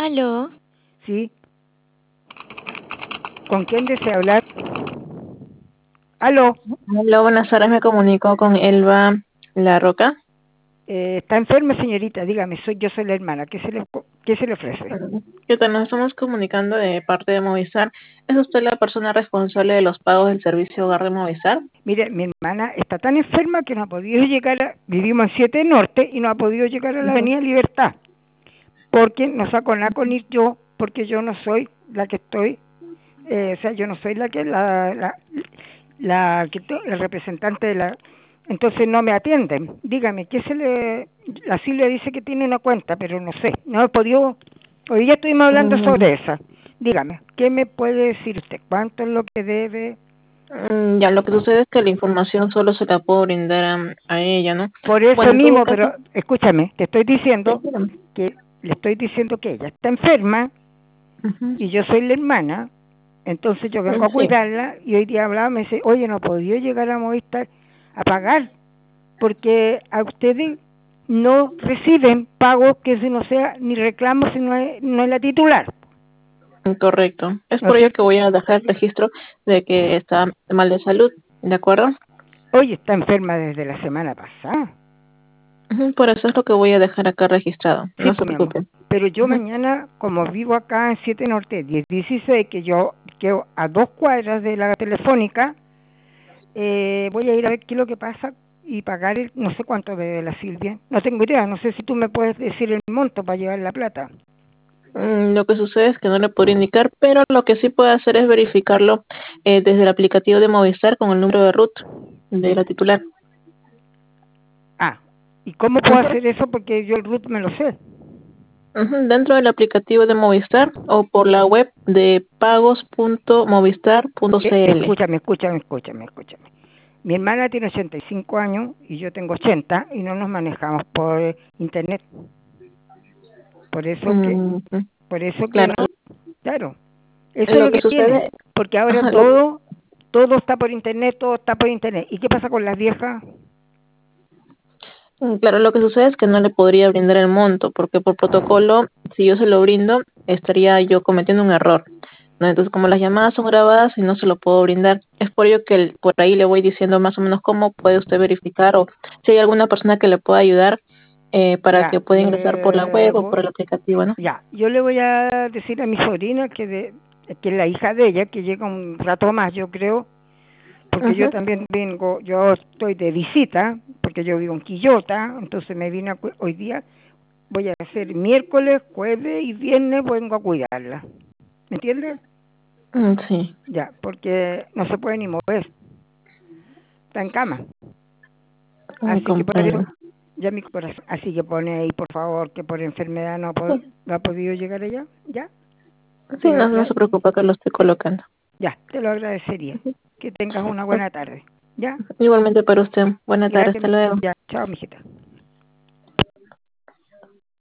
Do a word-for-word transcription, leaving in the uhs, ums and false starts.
Aló. Sí. ¿Con quién desea hablar? Aló. Hola, buenas tardes, me comunico con Elba La Roca. Eh, ¿Está enferma, señorita? Dígame, soy yo soy la hermana. ¿Qué se le, qué se le ofrece? ¿Qué tal? Nos estamos comunicando de parte de Movistar. ¿Es usted la persona responsable de los pagos del servicio hogar de Movistar? Mire, mi hermana está tan enferma que no ha podido llegar a... Vivimos en siete Norte y no ha podido llegar a la Ujú. Avenida Libertad. Porque no saco nada con ir yo, porque yo no soy la que estoy... Eh, o sea, yo no soy la que... La, la, la, que to- el representante de la... Entonces no me atienden. Dígame, ¿qué se le...? La Silvia dice que tiene una cuenta, pero no sé. No he podido... Hoy ya estuvimos hablando Mm, sobre esa. Dígame, ¿qué me puede decir usted? ¿Cuánto es lo que debe? mm, ya, lo que sucede es que la información solo se la puedo brindar a, a ella, ¿no? Por eso Bueno, en todo mismo, pero caso, escúchame, te estoy sí, diciendo dígame. que le estoy diciendo que ella está enferma Ujú. y yo soy la hermana, entonces yo vengo Mm, a sí. cuidarla y hoy día hablaba, me dice, oye, no he podido llegar a Movistar a pagar porque a ustedes no reciben pagos que si no sea ni reclamo si no es, no es la titular, Correcto. Es ¿no es por ello que cierto? voy a dejar el registro de que está mal de salud, ¿de acuerdo? Oye, está enferma desde la semana pasada. Ujú, por eso es lo que voy a dejar acá registrado. Sí, No se pues mi amor. preocupe. Pero yo Ujú. mañana, como vivo acá en siete Norte, diez dieciséis, que yo quedo a dos cuadras de la telefónica, eh, voy a ir a ver qué es lo que pasa y pagar el, no sé cuánto de la Silvia. No tengo idea, no sé si tú me puedes decir el monto para llevar la plata. Mm, Lo que sucede es que no le podría indicar, pero lo que sí puede hacer es verificarlo eh, desde el aplicativo de Movistar con el número de RUT de la titular. Ah, ¿y cómo puedo Ujú, hacer eso? Porque yo el root me lo sé. ujú, dentro del aplicativo de Movistar o por la web de pagos punto movistar punto Eh, cl. escúchame, escúchame, escúchame, escúchame. Mi hermana tiene ochenta y cinco años y yo tengo ochenta y no nos manejamos por internet. Por eso que, Mm, ujú, por eso que claro, no, claro, eso es lo lo que que tiene, sucede, porque ahora ajá, lo- todo, todo está por internet, todo está por internet. ¿Y qué pasa con las viejas? mm, claro, lo que sucede es que no le podría brindar el monto, porque por protocolo, si yo se lo brindo, estaría yo cometiendo un error. ¿No? Entonces, como las llamadas son grabadas y no se lo puedo brindar, es por ello que el- por ahí le voy diciendo más o menos cómo puede usted verificar o si hay alguna persona que le pueda ayudar eh, para Ya, que pueda yo ingresar por la le web o voy, por el aplicativo, ¿no? ya, yo le voy a decir a mi sobrina que de, que es la hija de ella, que llega un rato más, yo creo, porque yo Ujú. también vengo, yo estoy de visita, porque yo vivo en Quillota, entonces me vine a cu- hoy día, voy a hacer miércoles, jueves y viernes vengo a cuidarla. ¿Me entiendes? Mm, sí, Ya, porque no se puede ni mover, está en cama. mm, Así que por eso, comprendo. ya mi corazón, así que pone ahí, por favor, que por enfermedad no ha, po- Sí, no ha podido llegar allá. Ya, sí, te lo, no, no agra- se preocupe que lo estoy colocando. ya, te lo agradecería. Que tengas una buena tarde. Ya, Igualmente para usted. Buenas tardes, hasta gracias. luego. Ya, chao, mijita.